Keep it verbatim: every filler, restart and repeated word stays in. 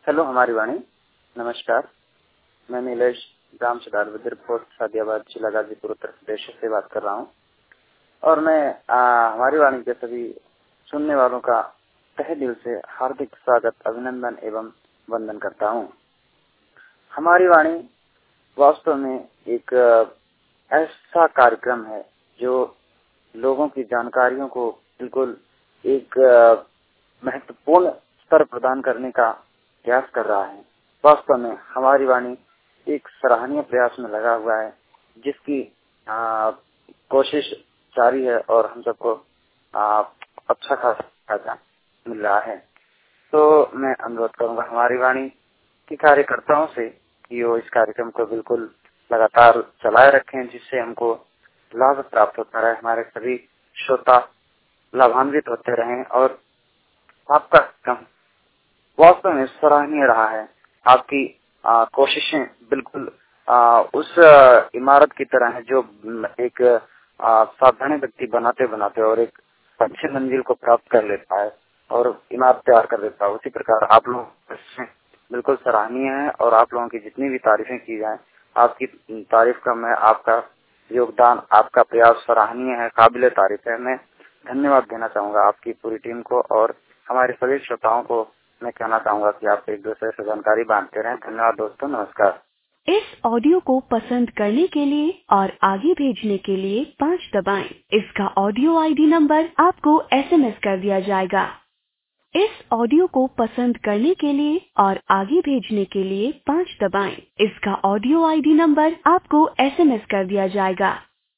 Hello हमारी वाणी, नमस्कार। मैं नीलेश ग्राम सुधार विद्युत पोस्ट सादियाबाद जिला गाजीपुर उत्तर प्रदेश से बात कर रहा हूँ और मैं आ, हमारी वाणी के सभी सुनने वालों का तहे दिल से हार्दिक स्वागत, अभिनंदन एवं वंदन करता हूँ। हमारी वाणी वास्तव में एक ऐसा कार्यक्रम है जो लोगों की जानकारियों को बिल्कुल एक महत्वपूर्ण स्तर प्रदान करने का प्रयास कर रहा है। वास्तव में हमारी वाणी एक सराहनीय प्रयास में लगा हुआ है, जिसकी आ, कोशिश जारी है और हम सबको अच्छा खासा फायदा मिल रहा है। तो मैं अनुरोध करूंगा हमारी वाणी के कार्यकर्ताओं से कि वो इस कार्यक्रम को बिल्कुल लगातार चलाए रखें, जिससे हमको लाभ प्राप्त होता रहे, हमारे सभी श्रोता लाभान्वित होते रहें और आपका काम वास्तव में सराहनीय रहा है। आपकी कोशिशें बिल्कुल आ, उस आ, इमारत की तरह है जो एक साधारण व्यक्ति बनाते बनाते और एक अच्छी मंजिल को प्राप्त कर लेता है और इमारत तैयार कर देता है। उसी प्रकार आप लोग बिल्कुल सराहनीय है और आप लोगों की जितनी भी तारीफें की जाए, आपकी तारीफ का मैं आपका योगदान, आपका प्रयास सराहनीय है, काबिले तारीफ है। मैं धन्यवाद देना चाहूंगा आपकी पूरी टीम को और हमारे सभी श्रोताओं को मैं कहना चाहूंगा कि आप एक दूसरे से जानकारी बांटते रहें। धन्यवाद दोस्तों, नमस्कार। इस ऑडियो को पसंद करने के लिए और आगे भेजने के लिए पाँच दबाएं। इसका ऑडियो आईडी नंबर आपको एसएमएस कर दिया जाएगा। इस ऑडियो को पसंद करने के लिए और आगे भेजने के लिए पाँच दबाएं। इसका ऑडियो आईडी नंबर आपको एसएमएस कर दिया जाएगा।